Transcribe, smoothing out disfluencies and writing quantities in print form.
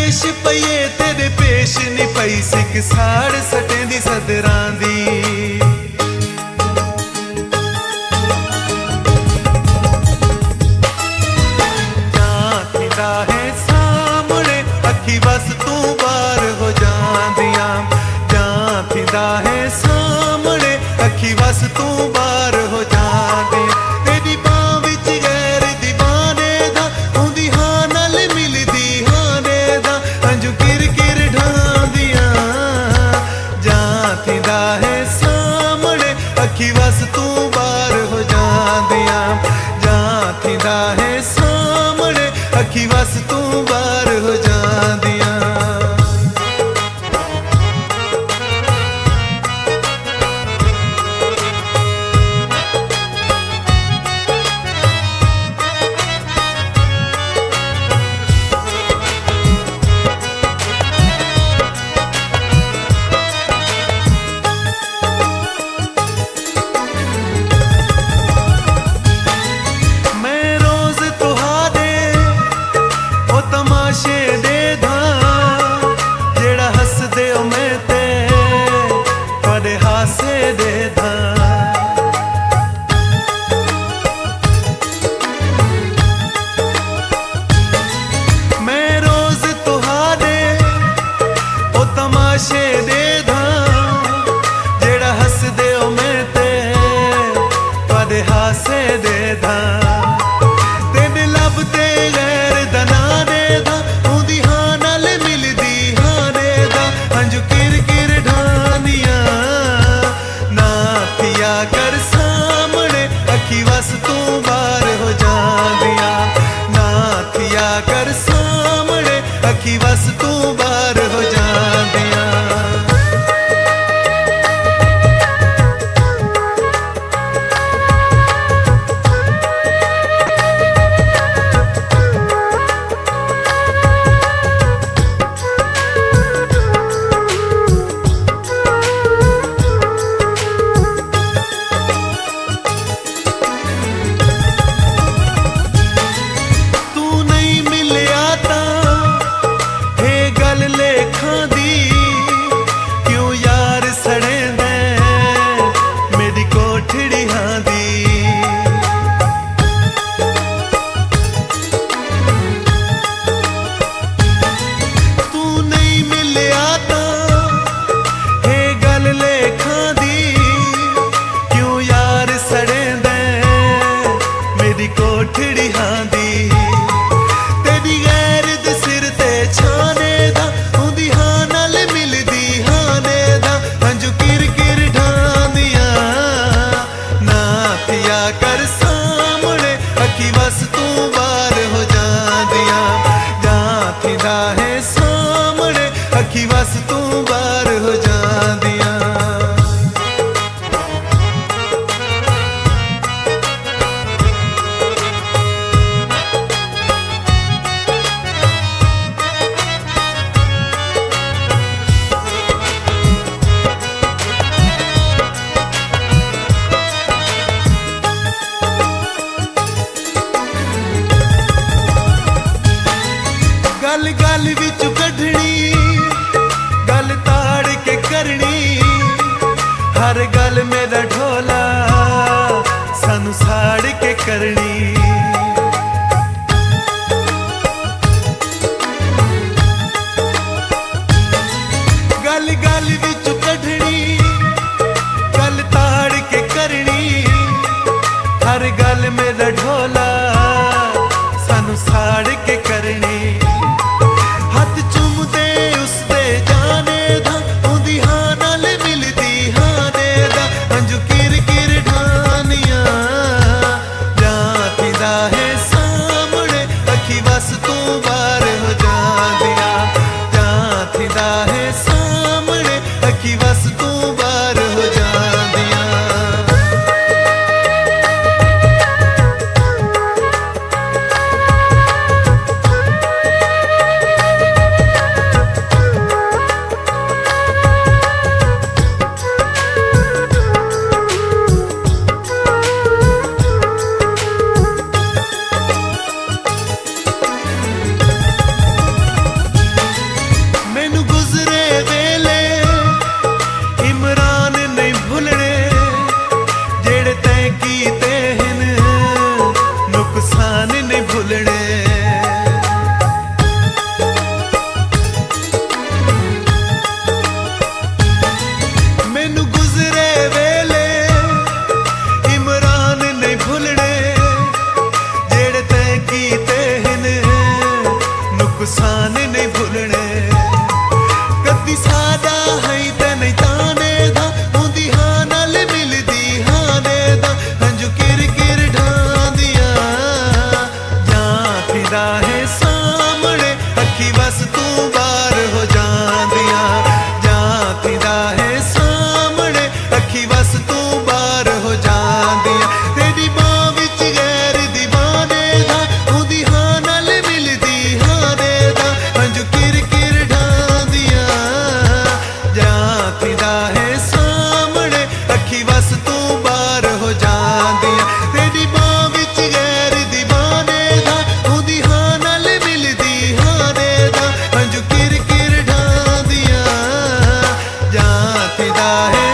इश पईए तेरे पेश नी पई सिक साड़ सटें दी सदरां दी जांदा है सामने अखी बस तू बार हो जांदियां जांदा है सामने अखी बस तू बार हो जांदे तेरी बां विच गैर दीवाने दा हुंदी हां नाल मिलदी हाने दा अंजू किर किर ढांदियां जांदा है सामने अखी बस तू बार हो जांदियां जांदा है सामने अखी बस तू बार हो जांदियां हासे दे दा तेरे लब ते गैर दना दे दा हुंदी हां नाल मिलदी हां दे दा अंजू किर किर ढांदियां ना पिया कर सामने अखी बस तू बार हो जांदियां ना पिया कर सामने अखी बस तू बार हो जांदियां कोठड़ी हांदी तेरी गैर दे सिर ते छाने दा हुंदी हां नाल मिलदी हाने दा अंजू किर किर ढांदियां ना पिया कर सामने अखी बस तू बार हो जांदियां जांदा है सामने अखी बस तू बार हो जांदियां गल गल विच कढ़नी गल ताड़ के करनी हर गल मेरा ढोला सानू साड़ के करनी गल गल विच कढ़नी गल ताड़ के करनी हर गल मेरा ढोला सानू साड़ के करनी हथ चुमदे उसदे जाने दा हुंदी हां नाल मिलदी हाने दा अंजू किर किर ढांदियां जांदा एहसान नहीं भुलने कदी सादा है ते नहीं ताने दा उंदी हां नाल मिलदी हाने दा हंजू किर किर ढांदिया जां फिदा है सामने अखी बस तू बार हो जांदिया जां फिदा है सामने अखी बस तू बार हो जांदिया तेरी बां विच गैर दीवाने दा उंदी हां नाल मिलदी हाने दा हंजू किर किर ढांदिया जां फिदा है सामने अखी बस तू बार हो जांदिया तेरी बां विच गैर दीवाने दा उंदी हां नाल मिलदी हाने दा हंजू किर किर ढांदिया जां फिदा है